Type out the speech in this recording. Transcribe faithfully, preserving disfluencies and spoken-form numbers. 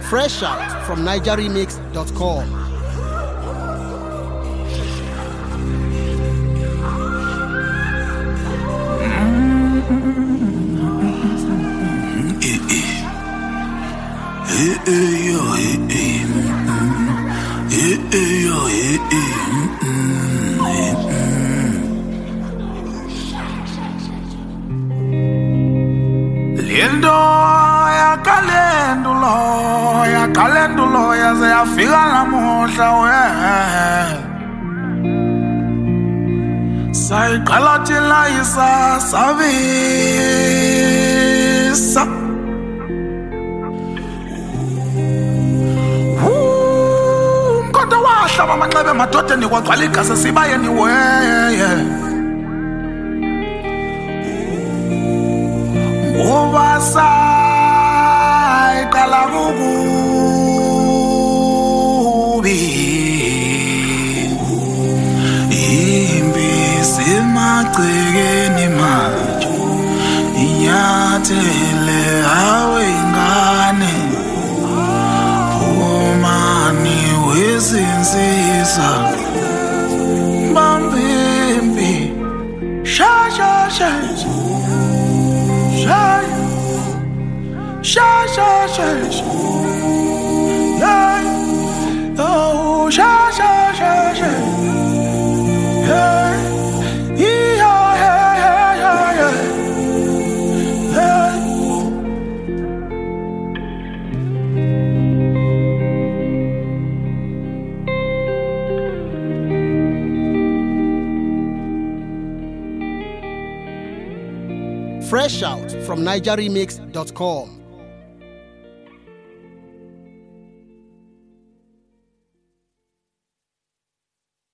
Fresh out from niger remix dot com. Lindo ya kalendulo ya kalendulo yaze yafika namuhla we sayiqala thina isasabisa umkhonto wahlaba amanxeba emadodeni kwagcwala igazi sibayeni weye Ubasai kalabubi Imbisi macegeni macho Inyathele awe ingane Umani wezinsisa Bambimbi Sha sha sha Sha sha sha sha yeah oh sha sha sha sha yeah yeah yeah yeah yeah yeah Fresh out from niger remix dot com.